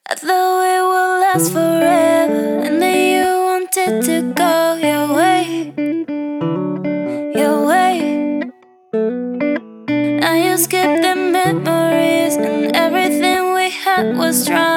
I thought it would last forever, and then you wanted to go your way, your way. Now you skip the memories, and everything we had was strong.